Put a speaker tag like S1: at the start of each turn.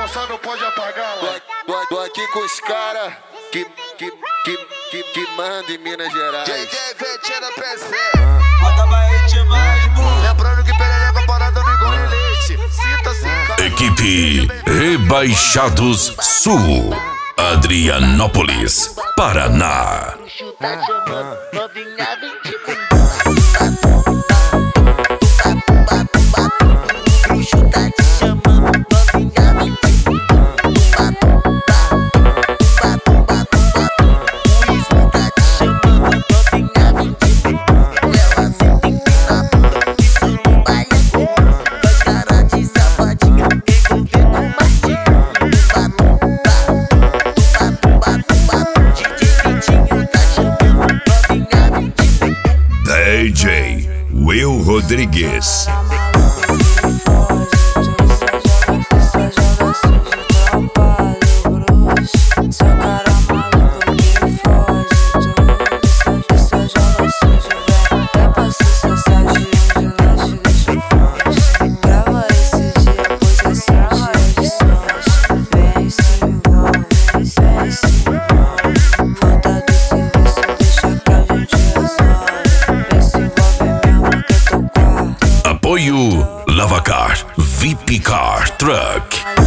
S1: só não pode apagar, mano.
S2: Tô aqui com os caras que manda em Minas Gerais.
S1: JJ Vetinha da PC.
S3: Acaba demais, mano.
S1: Lembrando que perereca parada não engole leite. Sinta-se em casa.
S4: Equipe Rebaixados Sul, Adrianópolis, Paraná.
S5: Bruxo tá chamando, novinha vem de bumbum. Bruxo tá te chamando, novinha vem de bumbum. O Ismo tá te chamando, novinha vem de bumbum. Ela senta na bunda, isso no baile é comum. Vai cara de safadinha, envolver com martinho. DJ Vitinho tá chamando, novinha vem de bumbum.
S4: DJ Will Rodrigues. Apoio Lavacar VIP Car Truck.